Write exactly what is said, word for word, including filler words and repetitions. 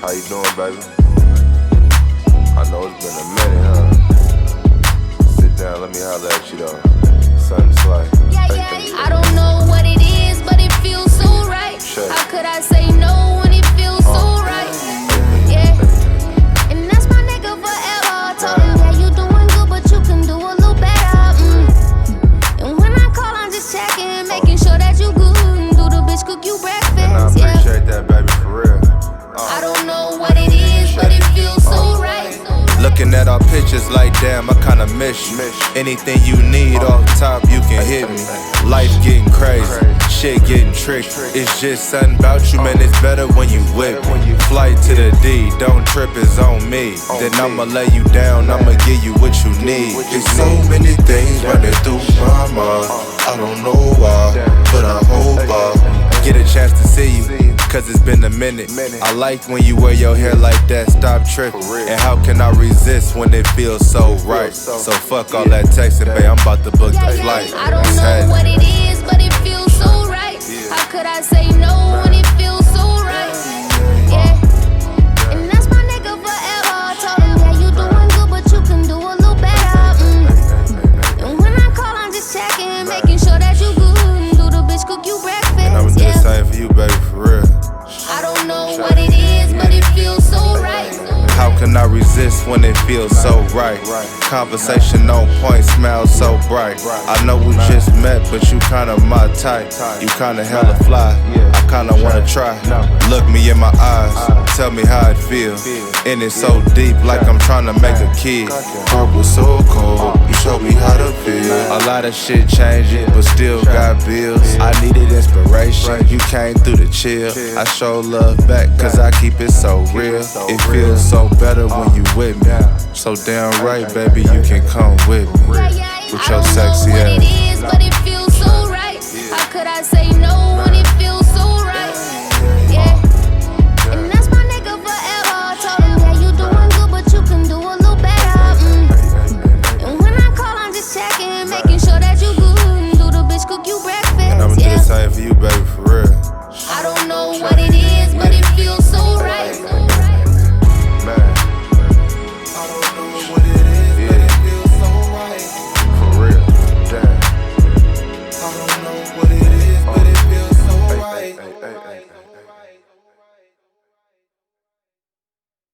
How you doing, baby? I know it's been a minute, huh? Sit down, let me holler at you though. Something slight. Yeah, yeah. I don't know what it is, but it feels so right. Sure. How could I say no when it feels Uh. so right? Yeah. And that's my nigga forever. I told him, yeah, you doing good, but you can do a little better. Mm. And when I call, I'm just checking, making sure that you good. Do the bitch cook you breakfast? And I Yeah. appreciate that, baby, for real. I don't know what it is, but it feels so right. Looking at our pictures like damn, I kinda miss you. Anything you need off top, you can hit me. Life getting crazy, shit getting tricky. It's just something about you, man, it's better when you with me. Flight to the D, don't trip, it's on me. Then I'ma lay you down, I'ma give you what you need. There's so many things running through my mind. I don't know why, but I hope I get a chance to see you, cause it's been a minute. I like when you wear your hair like that, stop tripping. And how can I resist when it feels so right? So fuck all that texting, babe, I'm about to book Yeah, the yeah. flight. I don't It's know happening. what it is, but it feels so right. How could I say no when it feels so right? Yeah. And that's my nigga forever. I told him, yeah, you doing good, but you can do a little better. Mm. And when I call, I'm just checking, making sure that you good. Do the bitch cook you And I'ma breakfast? do the Yeah. same for you, baby, for real. I don't know what it is, but it feels so right. How can I resist when it feels so right? Conversation on point, smile so bright. I know we just met, but you kinda my type. You kinda hella fly, I kinda wanna try. Look me in my eyes, tell me how it feels. And it's so deep, like I'm tryna make a kid. heart was so cold. You showed me how to feel. A lot of shit changing, but still got bills. I needed inspiration, you came through the chill. I show love back, cause I keep it so real. It feels so better when you with me. So damn right, baby, you can come with me. Yeah, yeah. With I your don't sexy know what ass. it is, but it feels so right. How could I say no when it feels so right? Yeah. And that's my nigga forever. I told him, yeah, you doing good, but you can do a little better. Mm. And when I call, I'm just checking, making sure that you good. Do the bitch cook you And I'ma breakfast? do Yeah. the same for you, baby.